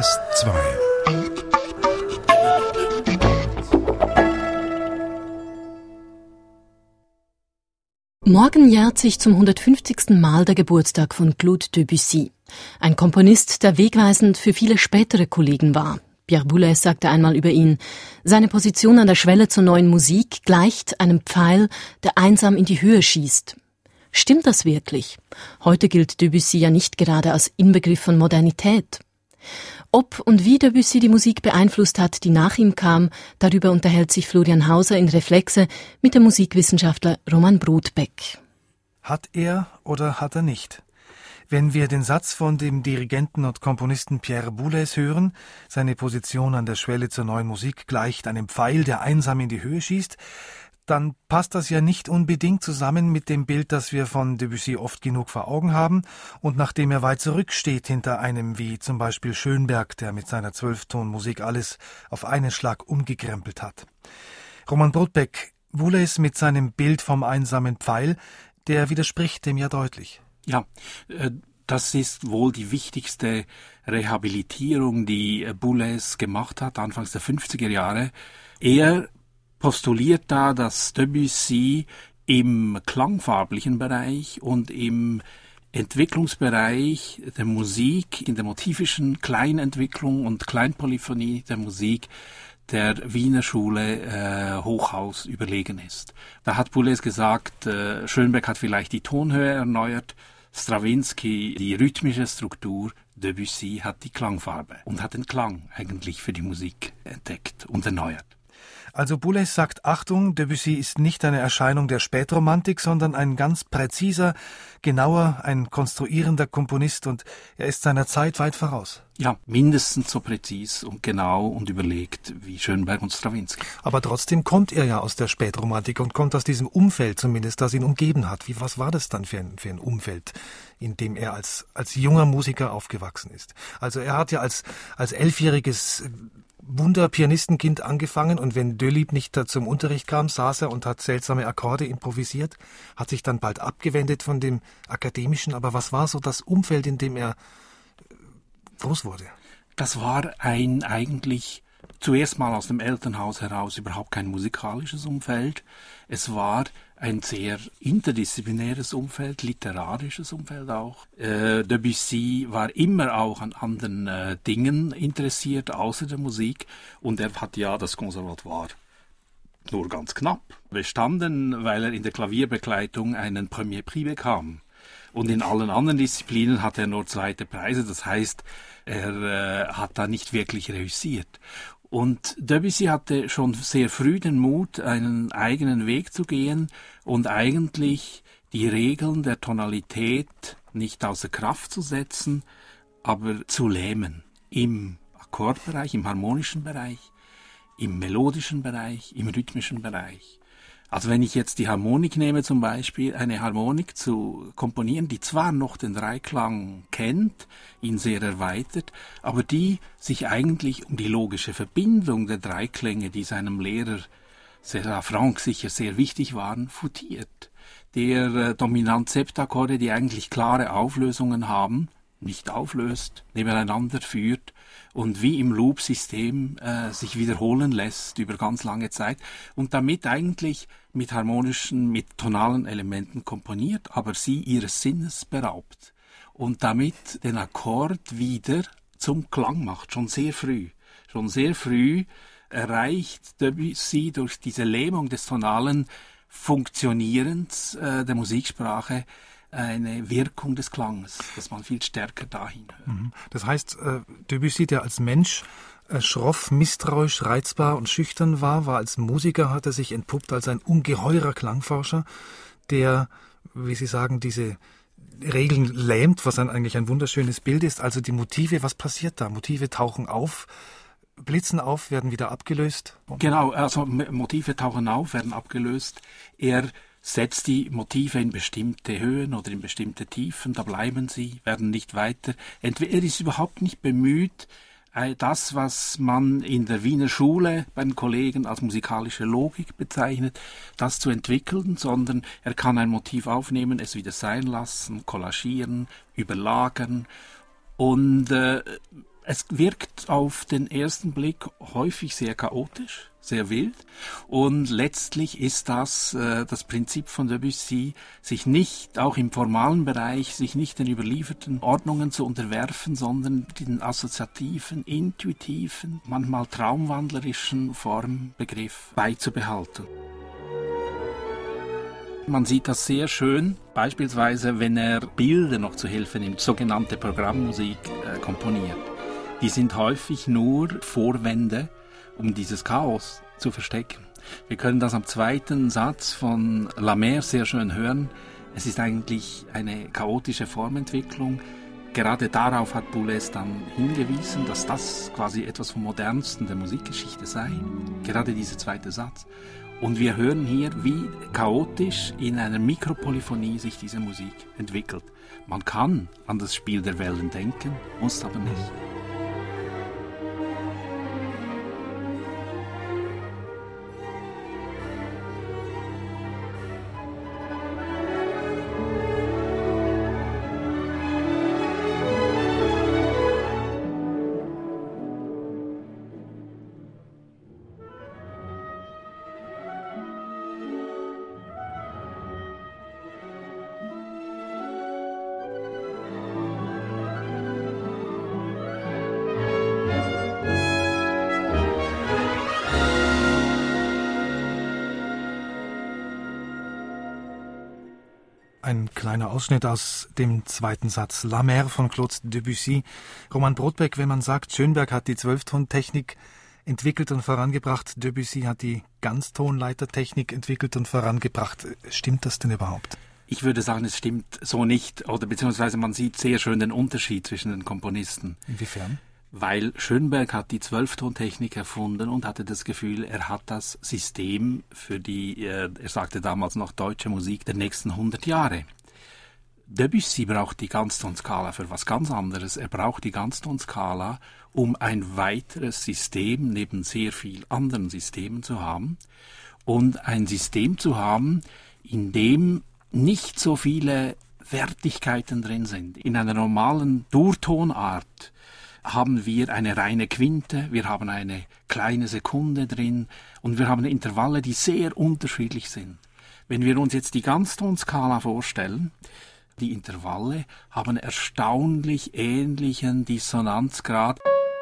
SRF 2. Morgen jährt sich zum 150. Mal der Geburtstag von Claude Debussy. Ein Komponist, der wegweisend für viele spätere Kollegen war. Pierre Boulez sagte einmal über ihn: Seine Position an der Schwelle zur neuen Musik gleicht einem Pfeil, der einsam in die Höhe schießt. Stimmt das wirklich? Heute gilt Debussy ja nicht gerade als Inbegriff von Modernität. Ob und wie Debussy die Musik beeinflusst hat, die nach ihm kam, darüber unterhält sich Florian Hauser in Reflexe mit dem Musikwissenschaftler Roman Brodbeck. Hat er oder hat er nicht? Wenn wir den Satz von dem Dirigenten und Komponisten Pierre Boulez hören, seine Position an der Schwelle zur neuen Musik gleicht einem Pfeil, der einsam in die Höhe schießt, dann passt das ja nicht unbedingt zusammen mit dem Bild, das wir von Debussy oft genug vor Augen haben und nachdem er weit zurücksteht hinter einem wie zum Beispiel Schönberg, der mit seiner 12-Ton-Musik alles auf einen Schlag umgekrempelt hat. Roman Brodbeck, Boulez mit seinem Bild vom einsamen Pfeil, der widerspricht dem ja deutlich. Ja, das ist wohl die wichtigste Rehabilitierung, die Boulez gemacht hat, anfangs der 50er Jahre. Er postuliert da, dass Debussy im klangfarblichen Bereich und im Entwicklungsbereich der Musik, in der motivischen Kleinentwicklung und Kleinpolyphonie der Musik der Wiener Schule Hochhaus überlegen ist. Da hat Boulez gesagt, Schönberg hat vielleicht die Tonhöhe erneuert, Stravinsky die rhythmische Struktur, Debussy hat die Klangfarbe und hat den Klang eigentlich für die Musik entdeckt und erneuert. Also Boulez sagt, Achtung, Debussy ist nicht eine Erscheinung der Spätromantik, sondern ein ganz präziser, genauer, ein konstruierender Komponist und er ist seiner Zeit weit voraus. Ja, mindestens so präzis und genau und überlegt wie Schönberg und Stravinsky. Aber trotzdem kommt er ja aus der Spätromantik und kommt aus diesem Umfeld zumindest, das ihn umgeben hat. Was war das dann für ein Umfeld, in dem er als junger Musiker aufgewachsen ist? Also er hat ja als 11-jähriges Wunderpianistenkind angefangen und wenn Delibes nicht zum Unterricht kam, saß er und hat seltsame Akkorde improvisiert, hat sich dann bald abgewendet von dem Akademischen. Aber was war so das Umfeld, in dem er groß wurde? Das war ein eigentlich zuerst mal aus dem Elternhaus heraus überhaupt kein musikalisches Umfeld. Es war ein sehr interdisziplinäres Umfeld, literarisches Umfeld auch. Debussy war immer auch an anderen Dingen interessiert, außer der Musik. Und er hat ja das Conservatoire nur ganz knapp bestanden, weil er in der Klavierbegleitung einen Premier Prix bekam. Und in allen anderen Disziplinen hat er nur zweite Preise. Das heißt, er hat da nicht wirklich reüssiert. Und Debussy hatte schon sehr früh den Mut, einen eigenen Weg zu gehen und eigentlich die Regeln der Tonalität nicht außer Kraft zu setzen, aber zu lähmen. Im Akkordbereich, im harmonischen Bereich, im melodischen Bereich, im rhythmischen Bereich. Also wenn ich jetzt die Harmonik nehme zum Beispiel, eine Harmonik zu komponieren, die zwar noch den Dreiklang kennt, ihn sehr erweitert, aber die sich eigentlich um die logische Verbindung der Dreiklänge, die seinem Lehrer César Franck sicher sehr wichtig waren, futiert. Der Dominant-Septakkorde, die eigentlich klare Auflösungen haben, nicht auflöst, nebeneinander führt und wie im Loop-System sich wiederholen lässt über ganz lange Zeit und damit eigentlich mit harmonischen, mit tonalen Elementen komponiert, aber sie ihres Sinnes beraubt und damit den Akkord wieder zum Klang macht, schon sehr früh. Schon sehr früh erreicht Debussy durch diese Lähmung des tonalen Funktionierens der Musiksprache eine Wirkung des Klanges, dass man viel stärker dahin hört. Das heißt, Debussy, der als Mensch schroff, misstrauisch, reizbar und schüchtern war als Musiker, hat er sich entpuppt als ein ungeheurer Klangforscher, der, wie Sie sagen, diese Regeln lähmt, was dann eigentlich ein wunderschönes Bild ist. Also die Motive, was passiert da? Motive tauchen auf, blitzen auf, werden wieder abgelöst. Genau, also Motive tauchen auf, werden abgelöst. Er setzt die Motive in bestimmte Höhen oder in bestimmte Tiefen, da bleiben sie, werden nicht weiter. Er ist überhaupt nicht bemüht, das, was man in der Wiener Schule bei den Kollegen als musikalische Logik bezeichnet, das zu entwickeln, sondern er kann ein Motiv aufnehmen, es wieder sein lassen, collagieren, überlagern und Es wirkt auf den ersten Blick häufig sehr chaotisch, sehr wild, und letztlich ist das Prinzip von Debussy, sich nicht, auch im formalen Bereich, sich nicht den überlieferten Ordnungen zu unterwerfen, sondern den assoziativen, intuitiven, manchmal traumwandlerischen Formbegriff beizubehalten. Man sieht das sehr schön, beispielsweise wenn er Bilder noch zu Hilfe nimmt, sogenannte Programmmusik komponiert. Die sind häufig nur Vorwände, um dieses Chaos zu verstecken. Wir können das am zweiten Satz von La Mer sehr schön hören. Es ist eigentlich eine chaotische Formentwicklung. Gerade darauf hat Boulez dann hingewiesen, dass das quasi etwas vom Modernsten der Musikgeschichte sei. Gerade dieser zweite Satz. Und wir hören hier, wie chaotisch in einer Mikropolyphonie sich diese Musik entwickelt. Man kann an das Spiel der Wellen denken, muss aber nicht. Ein kleiner Ausschnitt aus dem zweiten Satz La Mer von Claude Debussy. Roman Brodbeck, wenn man sagt, Schönberg hat die Zwölftontechnik entwickelt und vorangebracht, Debussy hat die Ganztonleitertechnik entwickelt und vorangebracht. Stimmt das denn überhaupt? Ich würde sagen, es stimmt so nicht, oder beziehungsweise man sieht sehr schön den Unterschied zwischen den Komponisten. Inwiefern? Weil Schönberg hat die Zwölftontechnik erfunden und hatte das Gefühl, er hat das System für die, er sagte damals noch, deutsche Musik der nächsten 100 Jahre. Debussy braucht die Ganztonskala für was ganz anderes. Er braucht die Ganztonskala, um ein weiteres System neben sehr vielen anderen Systemen zu haben. Und ein System zu haben, in dem nicht so viele Wertigkeiten drin sind. In einer normalen Durtonart haben wir eine reine Quinte, wir haben eine kleine Sekunde drin und wir haben Intervalle, die sehr unterschiedlich sind. Wenn wir uns jetzt die Ganztonskala vorstellen, die Intervalle haben erstaunlich ähnlichen Dissonanzgrad.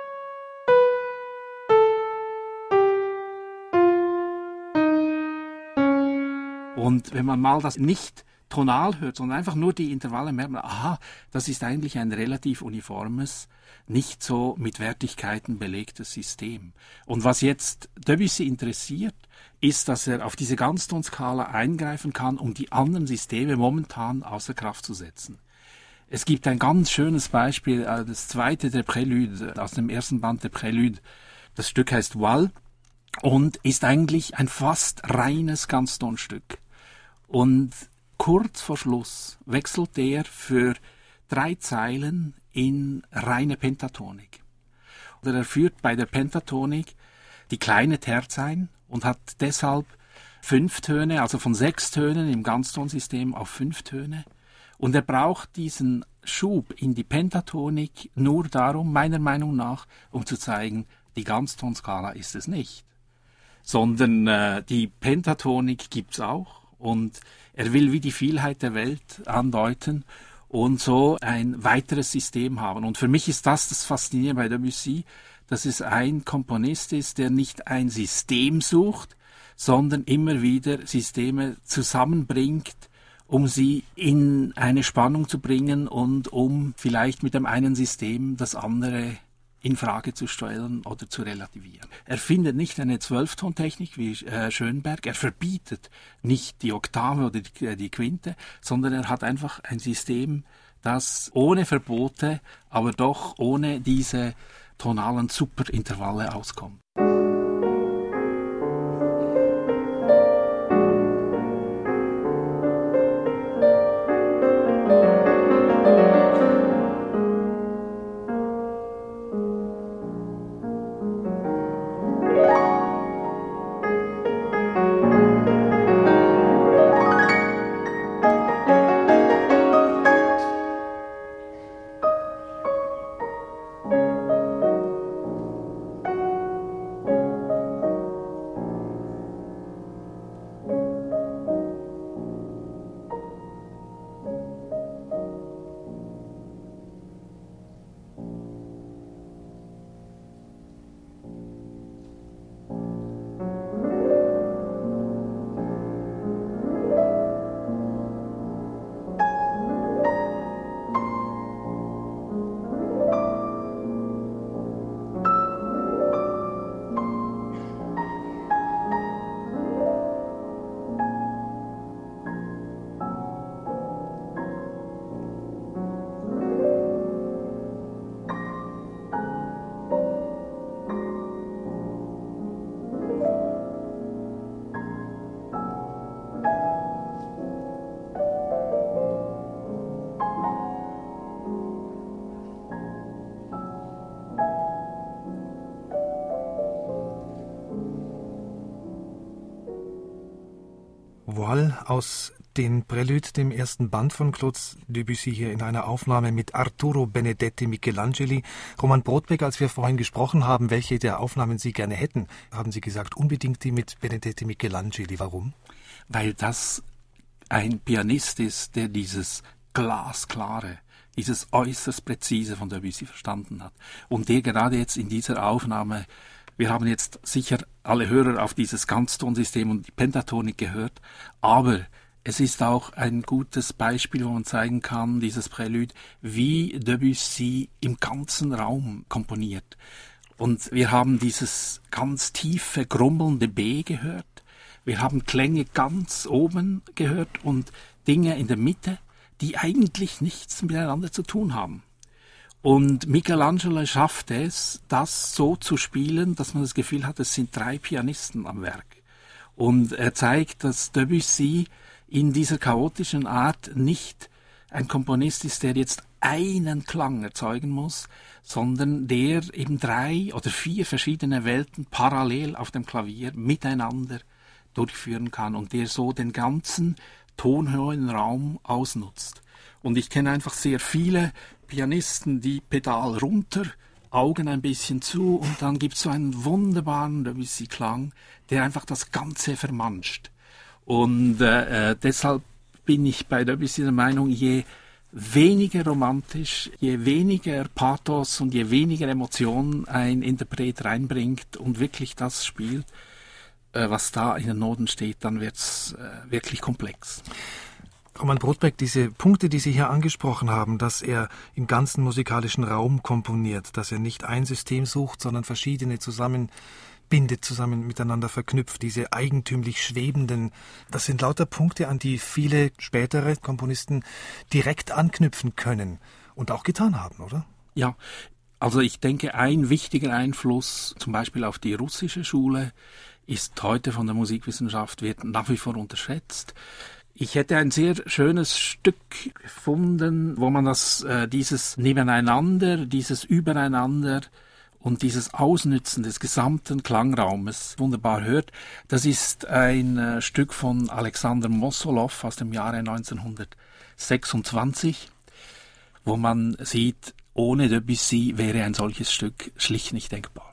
Und wenn man mal das nicht tonal hört, sondern einfach nur die Intervalle, merkt man, aha, das ist eigentlich ein relativ uniformes, nicht so mit Wertigkeiten belegtes System. Und was jetzt Debussy interessiert, ist, dass er auf diese Ganztonskala eingreifen kann, um die anderen Systeme momentan außer Kraft zu setzen. Es gibt ein ganz schönes Beispiel, das zweite der Prélude, aus dem ersten Band der Prélude. Das Stück heißt Wall und ist eigentlich ein fast reines Ganztonstück. Und kurz vor Schluss wechselt er für 3 Zeilen in reine Pentatonik. Oder er führt bei der Pentatonik die kleine Terz ein und hat deshalb 5 Töne, also von 6 Tönen im Ganztonsystem auf 5 Töne. Und er braucht diesen Schub in die Pentatonik nur darum, meiner Meinung nach, um zu zeigen, die Ganztonskala ist es nicht. Sondern die Pentatonik gibt's auch. Und er will wie die Vielheit der Welt andeuten und so ein weiteres System haben. Und für mich ist das Faszinierende bei Debussy, dass es ein Komponist ist, der nicht ein System sucht, sondern immer wieder Systeme zusammenbringt, um sie in eine Spannung zu bringen und um vielleicht mit dem einen System das andere in Frage zu stellen oder zu relativieren. Er findet nicht eine Zwölftontechnik wie Schönberg, er verbietet nicht die Oktave oder die Quinte, sondern er hat einfach ein System, das ohne Verbote, aber doch ohne diese tonalen Superintervalle auskommt. Voile aus den Prelude, dem ersten Band von Claude Debussy, hier in einer Aufnahme mit Arturo Benedetti Michelangeli. Roman Brodbeck, als wir vorhin gesprochen haben, welche der Aufnahmen Sie gerne hätten, haben Sie gesagt, unbedingt die mit Benedetti Michelangeli. Warum? Weil das ein Pianist ist, der dieses Glasklare, dieses äußerst Präzise von Debussy verstanden hat. Und der gerade jetzt in dieser Aufnahme, wir haben jetzt sicher alle Hörer auf dieses Ganztonsystem und die Pentatonik gehört, aber es ist auch ein gutes Beispiel, wo man zeigen kann, dieses Prälude, wie Debussy im ganzen Raum komponiert. Und wir haben dieses ganz tiefe, grummelnde B gehört. Wir haben Klänge ganz oben gehört und Dinge in der Mitte, die eigentlich nichts miteinander zu tun haben. Und Michelangelo schafft es, das so zu spielen, dass man das Gefühl hat, es sind 3 Pianisten am Werk. Und er zeigt, dass Debussy in dieser chaotischen Art nicht ein Komponist ist, der jetzt einen Klang erzeugen muss, sondern der eben 3 oder 4 verschiedene Welten parallel auf dem Klavier miteinander durchführen kann und der so den ganzen tonhohen Raum ausnutzt. Und ich kenne einfach sehr viele Pianisten, die Pedal runter, Augen ein bisschen zu und dann gibt es so einen wunderbaren Debussy-Klang, der einfach das Ganze vermanscht. Und deshalb bin ich bei Debussy der Meinung, je weniger romantisch, je weniger Pathos und je weniger Emotion ein Interpret reinbringt und wirklich das spielt, was da in den Noten steht, dann wird's wirklich komplex. Roman Brodbeck, diese Punkte, die Sie hier angesprochen haben, dass er im ganzen musikalischen Raum komponiert, dass er nicht ein System sucht, sondern verschiedene zusammenbindet, zusammen miteinander verknüpft, diese eigentümlich schwebenden, das sind lauter Punkte, an die viele spätere Komponisten direkt anknüpfen können und auch getan haben, oder? Ja, also ich denke, ein wichtiger Einfluss, zum Beispiel auf die russische Schule, ist heute von der Musikwissenschaft, wird nach wie vor unterschätzt. Ich hätte ein sehr schönes Stück gefunden, wo man dieses Nebeneinander, dieses Übereinander und dieses Ausnützen des gesamten Klangraumes wunderbar hört. Das ist ein Stück von Alexander Mossolow aus dem Jahre 1926, wo man sieht, ohne Debussy wäre ein solches Stück schlicht nicht denkbar.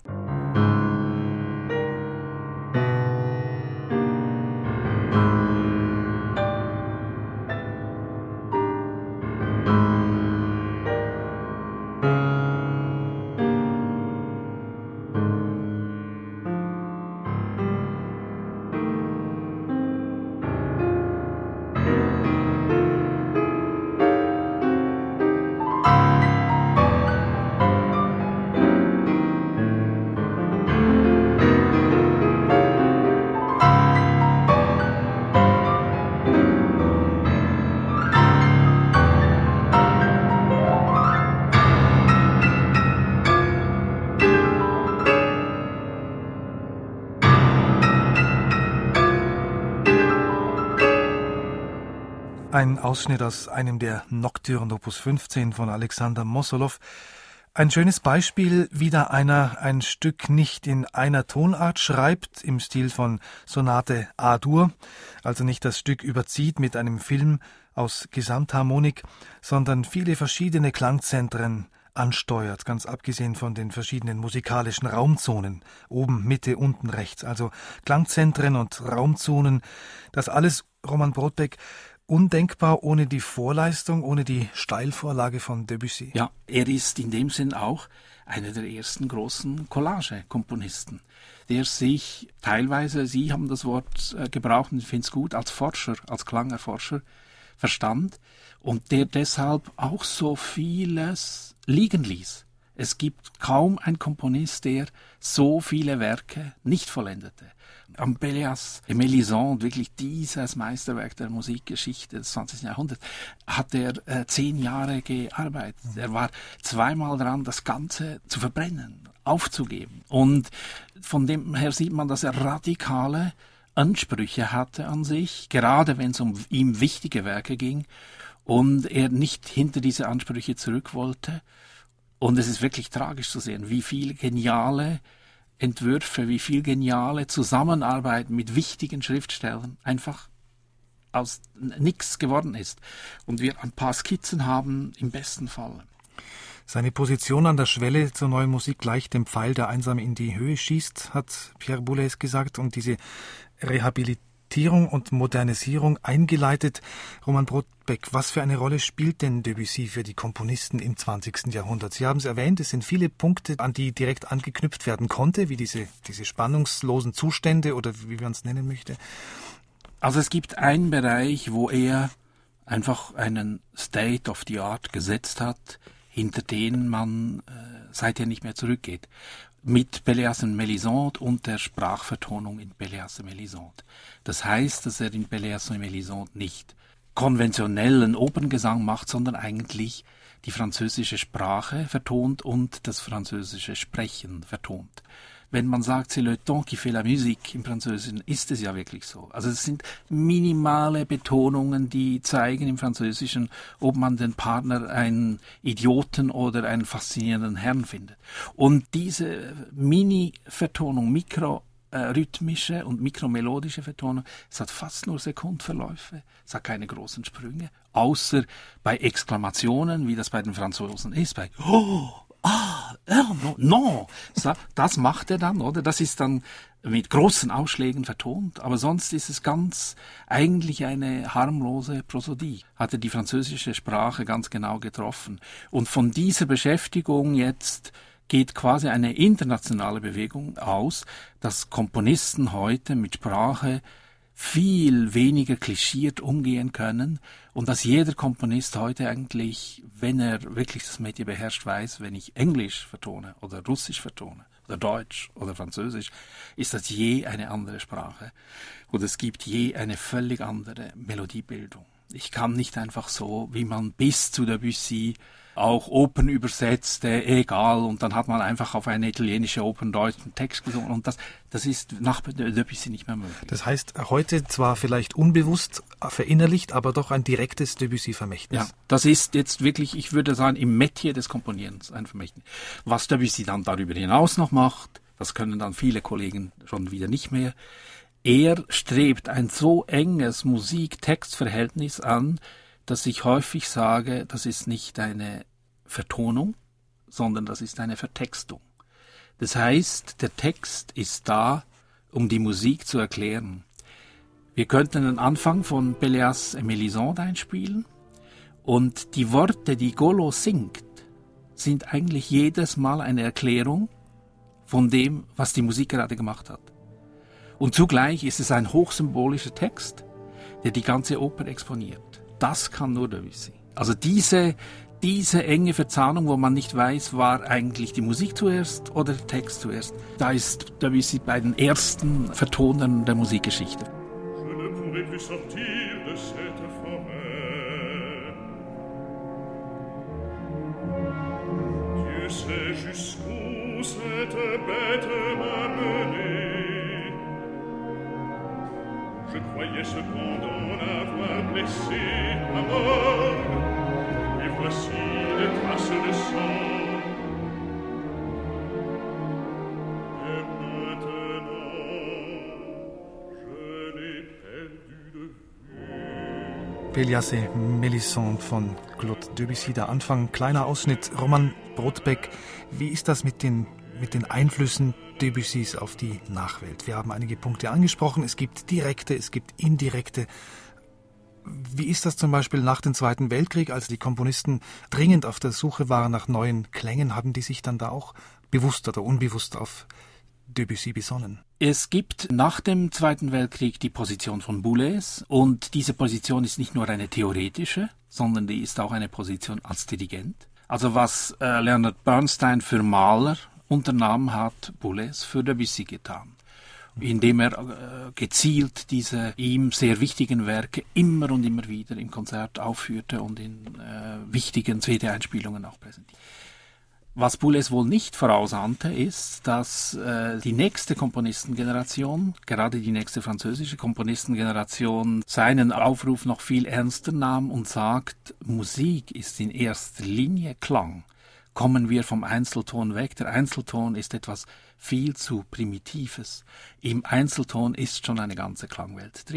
Ein Ausschnitt aus einem der Nocturne Opus 15 von Alexander Mossolow. Ein schönes Beispiel, wie da einer ein Stück nicht in einer Tonart schreibt, im Stil von Sonate A-Dur, also nicht das Stück überzieht mit einem Film aus Gesamtharmonik, sondern viele verschiedene Klangzentren ansteuert, ganz abgesehen von den verschiedenen musikalischen Raumzonen, oben, Mitte, unten, rechts, also Klangzentren und Raumzonen, das alles, Roman Brodbeck, undenkbar ohne die Vorleistung, ohne die Steilvorlage von Debussy. Ja, er ist in dem Sinn auch einer der ersten großen Collage-Komponisten, der sich teilweise, Sie haben das Wort gebraucht und ich finde es gut, als Forscher, als Klangerforscher verstand und der deshalb auch so vieles liegen ließ. Es gibt kaum einen Komponist, der so viele Werke nicht vollendete. Ambelias Melisande, wirklich dieses Meisterwerk der Musikgeschichte des 20. Jahrhunderts, hat er 10 Jahre gearbeitet. Er war zweimal dran, das Ganze zu verbrennen, aufzugeben. Und von dem her sieht man, dass er radikale Ansprüche hatte an sich, gerade wenn es um ihm wichtige Werke ging und er nicht hinter diese Ansprüche zurück wollte. Und es ist wirklich tragisch zu sehen, wie viele geniale Entwürfe, wie viel geniale Zusammenarbeit mit wichtigen Schriftstellern einfach aus nichts geworden ist und wir ein paar Skizzen haben im besten Fall. Seine Position an der Schwelle zur neuen Musik gleich dem Pfeil, der einsam in die Höhe schießt, hat Pierre Boulez gesagt, und diese Rehabilitierung und Modernisierung eingeleitet. Roman Brodbeck, was für eine Rolle spielt denn Debussy für die Komponisten im 20. Jahrhundert? Sie haben es erwähnt, es sind viele Punkte, an die direkt angeknüpft werden konnte, wie diese spannungslosen Zustände oder wie man es nennen möchte. Also es gibt einen Bereich, wo er einfach einen State of the Art gesetzt hat, hinter denen man seither nicht mehr zurückgeht. Mit Pelléas und Mélisande und der Sprachvertonung in Pelléas und Mélisande. Das heißt, dass er in Pelléas und Mélisande nicht konventionellen Operngesang macht, sondern eigentlich die französische Sprache vertont und das französische Sprechen vertont. Wenn man sagt, c'est le ton qui fait la musique im Französischen, ist es ja wirklich so. Also es sind minimale Betonungen, die zeigen im Französischen, ob man den Partner einen Idioten oder einen faszinierenden Herrn findet. Und diese Mini-Vertonung, mikrorhythmische und mikromelodische Vertonung, es hat fast nur Sekundverläufe, es hat keine großen Sprünge, außer bei Exklamationen, wie das bei den Franzosen ist, bei «Oh!» no. Das macht er dann, oder? Das ist dann mit großen Ausschlägen vertont, aber sonst ist es ganz eigentlich eine harmlose Prosodie. Hat er die französische Sprache ganz genau getroffen. Und von dieser Beschäftigung jetzt geht quasi eine internationale Bewegung aus, dass Komponisten heute mit Sprache viel weniger klischiert umgehen können und dass jeder Komponist heute eigentlich, wenn er wirklich das Metier beherrscht, weiß, wenn ich Englisch vertone oder Russisch vertone oder Deutsch oder Französisch, ist das je eine andere Sprache und es gibt je eine völlig andere Melodiebildung. Ich kann nicht einfach so, wie man bis zu Debussy auch Opern übersetzte, egal, und dann hat man einfach auf eine italienische Oper einen deutschen Text gesungen und das ist nach Debussy nicht mehr möglich. Das heißt, heute zwar vielleicht unbewusst verinnerlicht, aber doch ein direktes Debussy-Vermächtnis. Ja, das ist jetzt wirklich, ich würde sagen, im Metier des Komponierens ein Vermächtnis. Was Debussy dann darüber hinaus noch macht, das können dann viele Kollegen schon wieder nicht mehr. Er strebt ein so enges Musik-Text-Verhältnis an, dass ich häufig sage, das ist nicht eine Vertonung, sondern das ist eine Vertextung. Das heißt, der Text ist da, um die Musik zu erklären. Wir könnten den Anfang von Pelléas et Mélisande einspielen und die Worte, die Golo singt, sind eigentlich jedes Mal eine Erklärung von dem, was die Musik gerade gemacht hat. Und zugleich ist es ein hochsymbolischer Text, der die ganze Oper exponiert. Das kann nur Debussy. Also diese enge Verzahnung, wo man nicht weiß, war eigentlich die Musik zuerst oder der Text zuerst. Da ist Debussy bei den ersten Vertonern der Musikgeschichte. Je ne pourrai plus sortir de cette forêt. Dieu sait jusqu'où cette bête m'a mené. Je croyais cependant l'avoir blessé à mort, et voici les traces de sang. Et maintenant, je l'ai perdu de vue. Pelléas et Mélisande von Claude Debussy, der Anfang, kleiner Ausschnitt. Roman Brodbeck, wie ist das mit den Einflüssen Debussys auf die Nachwelt? Wir haben einige Punkte angesprochen. Es gibt direkte, es gibt indirekte. Wie ist das zum Beispiel nach dem Zweiten Weltkrieg, als die Komponisten dringend auf der Suche waren nach neuen Klängen? Haben die sich dann da auch bewusst oder unbewusst auf Debussy besonnen? Es gibt nach dem Zweiten Weltkrieg die Position von Boulez und diese Position ist nicht nur eine theoretische, sondern die ist auch eine Position als Dirigent. Also was Leonard Bernstein für Mahler unternahmen hat, Boulez für Debussy getan, indem er gezielt diese ihm sehr wichtigen Werke immer und immer wieder im Konzert aufführte und in wichtigen CD-Einspielungen auch präsentierte. Was Boulez wohl nicht vorausahnte, ist, dass die nächste Komponistengeneration, gerade die nächste französische Komponistengeneration, seinen Aufruf noch viel ernster nahm und sagt, Musik ist in erster Linie Klang. Kommen wir vom Einzelton weg. Der Einzelton ist etwas viel zu Primitives. Im Einzelton ist schon eine ganze Klangwelt drin.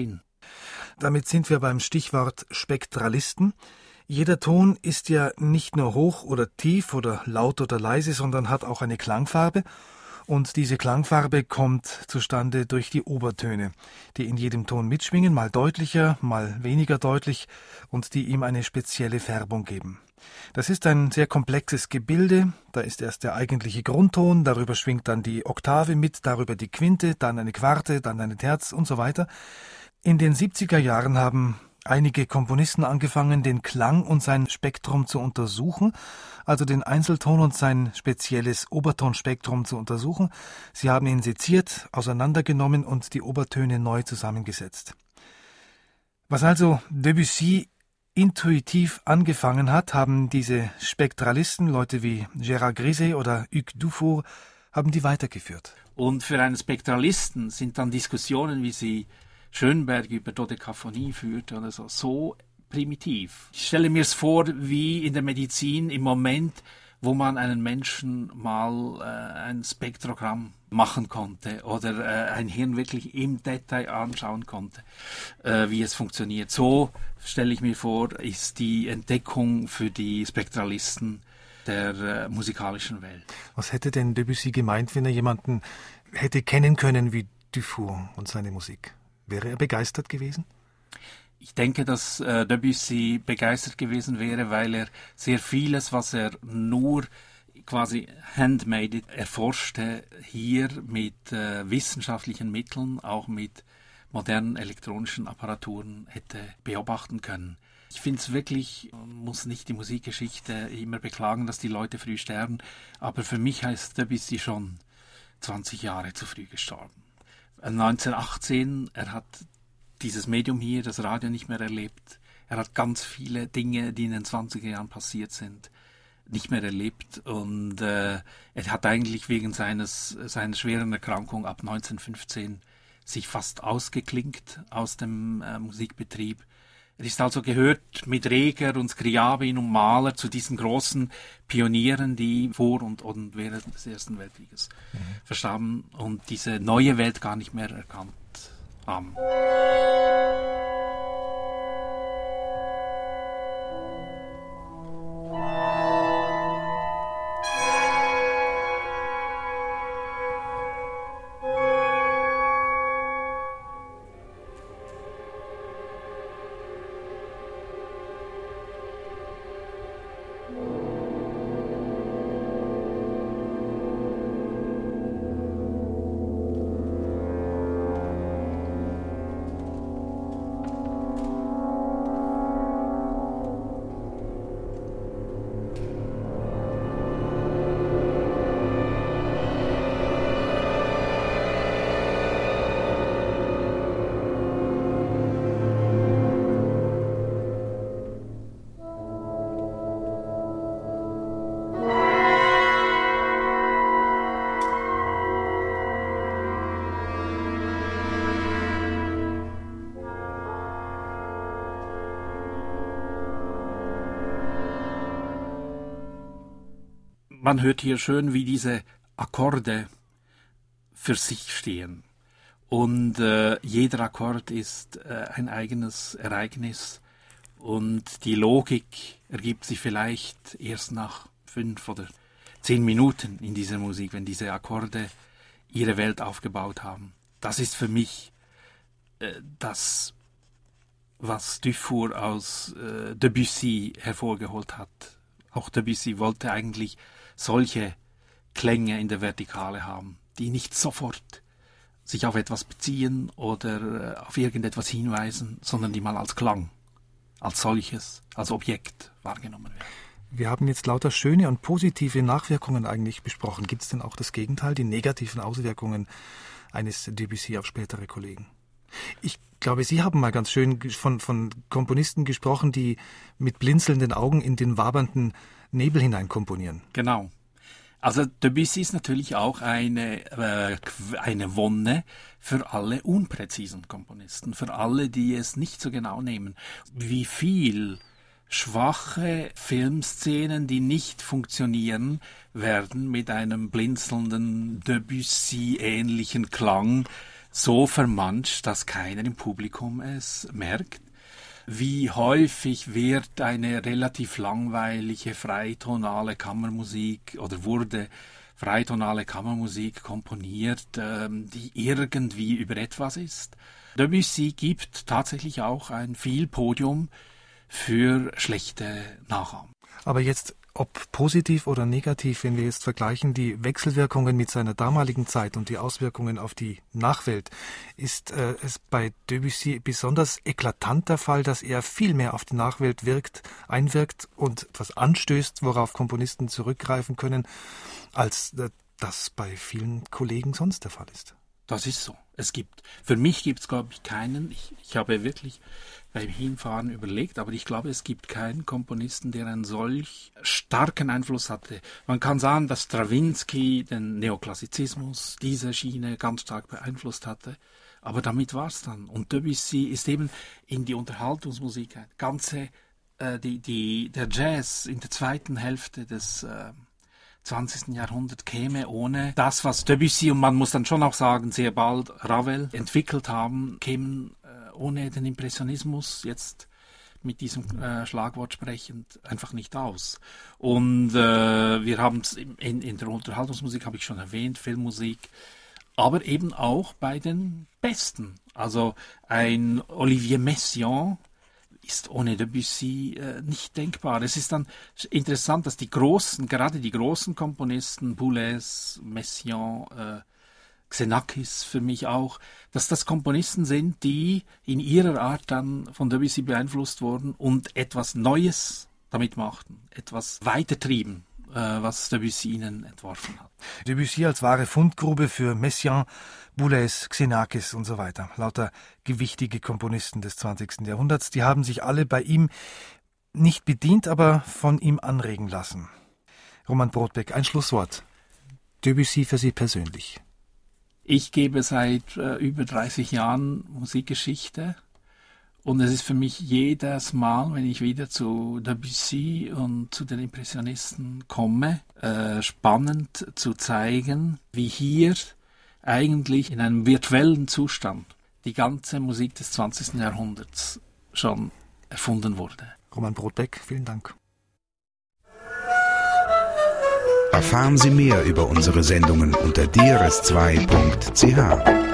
Damit sind wir beim Stichwort Spektralisten. Jeder Ton ist ja nicht nur hoch oder tief oder laut oder leise, sondern hat auch eine Klangfarbe. Und diese Klangfarbe kommt zustande durch die Obertöne, die in jedem Ton mitschwingen, mal deutlicher, mal weniger deutlich und die ihm eine spezielle Färbung geben. Das ist ein sehr komplexes Gebilde. Da ist erst der eigentliche Grundton, darüber schwingt dann die Oktave mit, darüber die Quinte, dann eine Quarte, dann eine Terz und so weiter. In den 70er Jahren haben einige Komponisten angefangen, den Klang und sein Spektrum zu untersuchen, also den Einzelton und sein spezielles Obertonspektrum zu untersuchen. Sie haben ihn seziert, auseinandergenommen und die Obertöne neu zusammengesetzt. Was also Debussy intuitiv angefangen hat, haben diese Spektralisten, Leute wie Gérard Griset oder Hugues Dufour, haben die weitergeführt. Und für einen Spektralisten sind dann Diskussionen, wie sie Schönberg über Dodekaphonie führte oder so primitiv. Ich stelle mir es vor, wie in der Medizin im Moment, wo man einen Menschen mal ein Spektrogramm machen konnte oder ein Hirn wirklich im Detail anschauen konnte, wie es funktioniert. So stelle ich mir vor, ist die Entdeckung für die Spektralisten der musikalischen Welt. Was hätte denn Debussy gemeint, wenn er jemanden hätte kennen können wie Dufour und seine Musik? Wäre er begeistert gewesen? Ich denke, dass Debussy begeistert gewesen wäre, weil er sehr vieles, was er nur quasi handmade erforschte, hier mit wissenschaftlichen Mitteln, auch mit modernen elektronischen Apparaturen hätte beobachten können. Ich finde es wirklich, man muss nicht die Musikgeschichte immer beklagen, dass die Leute früh sterben, aber für mich heißt Debussy schon 20 Jahre zu früh gestorben. 1918, er hat dieses Medium hier, das Radio, nicht mehr erlebt. Er hat ganz viele Dinge, die in den 20er Jahren passiert sind, nicht mehr erlebt. Und er hat eigentlich wegen seiner schweren Erkrankung ab 1915 sich fast ausgeklinkt aus dem Musikbetrieb. Er ist also gehört mit Reger und Scriabin und Mahler zu diesen großen Pionieren, die vor und während des Ersten Weltkrieges verstarben und diese neue Welt gar nicht mehr erkannt haben. Man hört hier schön, wie diese Akkorde für sich stehen. Und jeder Akkord ist ein eigenes Ereignis. Und die Logik ergibt sich vielleicht erst nach 5 oder 10 Minuten in dieser Musik, wenn diese Akkorde ihre Welt aufgebaut haben. Das ist für mich das, was Dufour aus Debussy hervorgeholt hat. Auch Debussy wollte eigentlich solche Klänge in der Vertikale haben, die nicht sofort sich auf etwas beziehen oder auf irgendetwas hinweisen, sondern die mal als Klang, als solches, als Objekt wahrgenommen werden. Wir haben jetzt lauter schöne und positive Nachwirkungen eigentlich besprochen. Gibt es denn auch das Gegenteil, die negativen Auswirkungen eines Debussy auf spätere Kollegen? Ich glaube, Sie haben mal ganz schön von Komponisten gesprochen, die mit blinzelnden Augen in den wabernden Nebel hinein komponieren. Genau. Also Debussy ist natürlich auch eine Wonne für alle unpräzisen Komponisten, für alle, die es nicht so genau nehmen. Wie viel schwache Filmszenen, die nicht funktionieren, werden mit einem blinzelnden Debussy-ähnlichen Klang so vermanscht, dass keiner im Publikum es merkt. Wie häufig wird eine relativ langweilige freitonale Kammermusik oder wurde freitonale Kammermusik komponiert, die irgendwie über etwas ist. Debussy gibt tatsächlich auch ein viel Podium für schlechte Nachahmen. Aber jetzt, ob positiv oder negativ, wenn wir jetzt vergleichen, die Wechselwirkungen mit seiner damaligen Zeit und die Auswirkungen auf die Nachwelt, ist es bei Debussy besonders eklatant der Fall, dass er viel mehr auf die Nachwelt einwirkt und etwas anstößt, worauf Komponisten zurückgreifen können, als das bei vielen Kollegen sonst der Fall ist. Das ist so. Für mich gibt es, glaube ich, keinen, ich habe wirklich beim Hinfahren überlegt, aber ich glaube, es gibt keinen Komponisten, der einen solch starken Einfluss hatte. Man kann sagen, dass Stravinsky den Neoklassizismus, diese Schiene ganz stark beeinflusst hatte, aber damit war es dann. Und Debussy ist eben in die Unterhaltungsmusik, der Jazz in der zweiten Hälfte des 20. Jahrhundert käme ohne das, was Debussy und man muss dann schon auch sagen, sehr bald Ravel entwickelt haben, kämen ohne den Impressionismus, jetzt mit diesem Schlagwort sprechend, einfach nicht aus. Und wir haben es in der Unterhaltungsmusik, habe ich schon erwähnt, Filmmusik, aber eben auch bei den Besten. Also ein Olivier Messiaen ist ohne Debussy nicht denkbar. Es ist dann interessant, dass gerade die großen Komponisten, Boulez, Messiaen, Xenakis für mich auch, dass das Komponisten sind, die in ihrer Art dann von Debussy beeinflusst wurden und etwas Neues damit machten, etwas weitertrieben, was Debussy ihnen entworfen hat. Debussy als wahre Fundgrube für Messiaen, Boulez, Xenakis und so weiter. Lauter gewichtige Komponisten des 20. Jahrhunderts, die haben sich alle bei ihm nicht bedient, aber von ihm anregen lassen. Roman Brodbeck, ein Schlusswort. Debussy für Sie persönlich. Ich gebe seit über 30 Jahren Musikgeschichte und es ist für mich jedes Mal, wenn ich wieder zu Debussy und zu den Impressionisten komme, spannend zu zeigen, wie hier eigentlich in einem virtuellen Zustand die ganze Musik des 20. Jahrhunderts schon erfunden wurde. Roman Brodbeck, vielen Dank. Erfahren Sie mehr über unsere Sendungen unter drs2.ch.